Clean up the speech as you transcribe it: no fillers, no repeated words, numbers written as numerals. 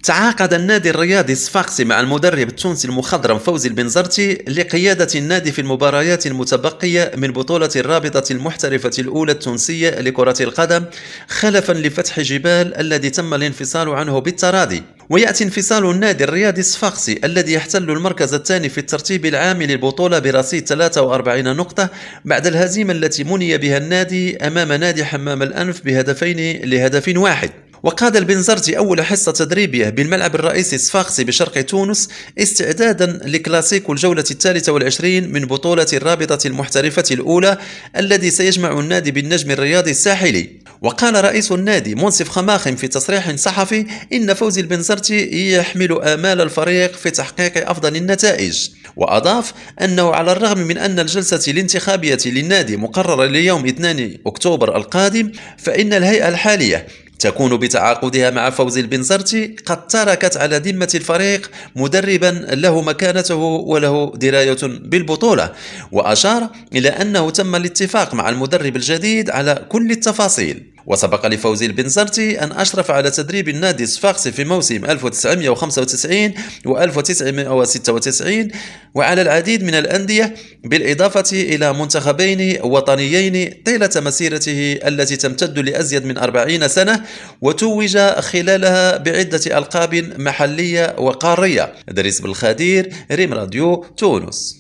تعاقد النادي الرياضي الصفاقسي مع المدرب التونسي المخضرم فوزي البنزرتي لقيادة النادي في المباريات المتبقية من بطولة الرابطة المحترفة الأولى التونسية لكرة القدم، خلفا لفتح جبال الذي تم الانفصال عنه بالتراضي. ويأتي انفصال النادي الرياضي الصفاقسي الذي يحتل المركز الثاني في الترتيب العام للبطولة برصيد 43 نقطة بعد الهزيمة التي مني بها النادي أمام نادي حمام الأنف بهدف واحد. وقاد البنزرتي أول حصة تدريبية بالملعب الرئيسي الصفاقسي بشرق تونس استعدادا لكلاسيكو الجولة 23 من بطولة الرابطة المحترفة الأولى الذي سيجمع النادي بالنجم الرياضي الساحلي. وقال رئيس النادي منصف خماخم في تصريح صحفي إن فوزي البنزرتي يحمل آمال الفريق في تحقيق أفضل النتائج، وأضاف أنه على الرغم من أن الجلسة الانتخابية للنادي مقررة ليوم 2 أكتوبر القادم، فإن الهيئة الحالية تكون بتعاقدها مع فوزي البنزرتي قد تركت على ذمة الفريق مدربا له مكانته وله دراية بالبطولة. وأشار إلى أنه تم الاتفاق مع المدرب الجديد على كل التفاصيل. وسبق لفوزي البنزرتي أن أشرف على تدريب النادي الصفاقسي في موسم 1995 و1996 وعلى العديد من الأندية، بالإضافة إلى منتخبين وطنيين طيلة مسيرته التي تمتد لأزيد من 40 سنة، وتوج خلالها بعدة ألقاب محلية وقارية. دريس بالخدير، ريم راديو تونس.